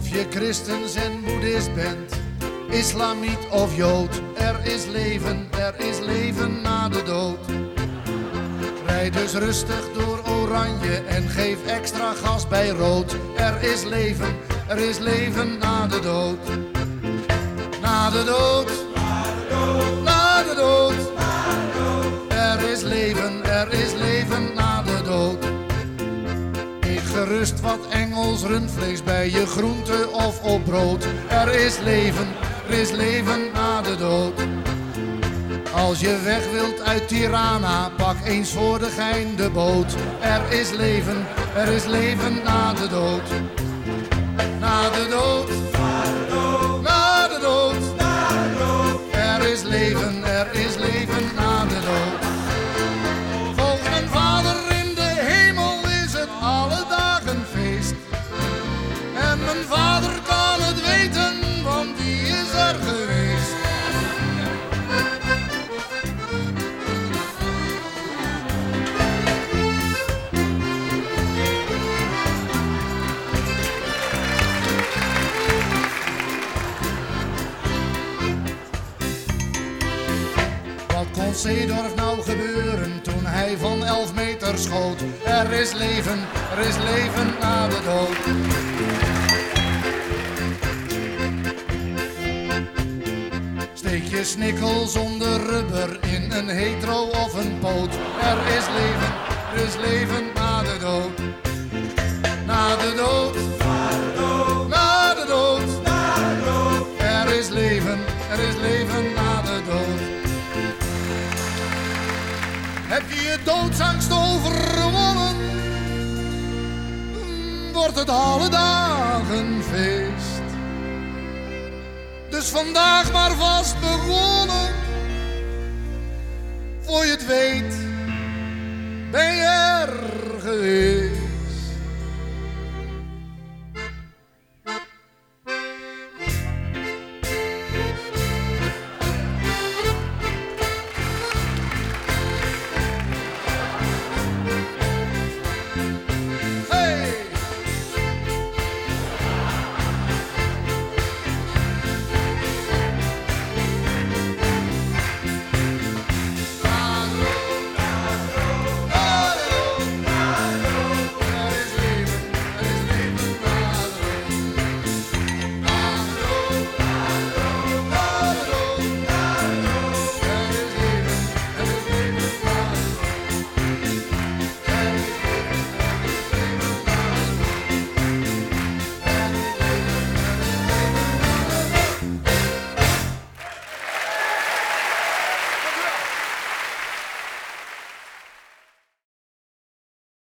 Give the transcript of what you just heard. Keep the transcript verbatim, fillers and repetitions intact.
Of je christens en boeddhist bent, islamiet of jood, er is leven, er is leven na de dood. Rijd dus rustig door oranje en geef extra gas bij rood. Er is leven, er is leven na de dood. Na de dood, na de dood, er is leven, er is leven na de dood. Eet gerust wat Engels rundvlees bij je groente of op brood. Er is leven, er is leven na de dood. Als je weg wilt uit Tirana, pak eens voor de gein de boot. Er is leven, er is leven na de dood. Na de dood, na de dood, er is leven, er is leven na de dood. Volgens mijn vader in de hemel is het alle dagen feest. En mijn vader kan het weten, want die is er geweest. Wat kon Seedorf nou gebeuren toen hij van elf meter schoot? Er is leven, er is leven na de dood. Steek je snikkel zonder rubber in een hetero of een poot. Er is leven, er is leven na de dood. Na de dood, na de dood, er is leven, er is leven na de dood. Heb je je doodsangst overwonnen, wordt het alle dagen feest. Dus vandaag maar vast begonnen, voor je het weet ben je er geweest.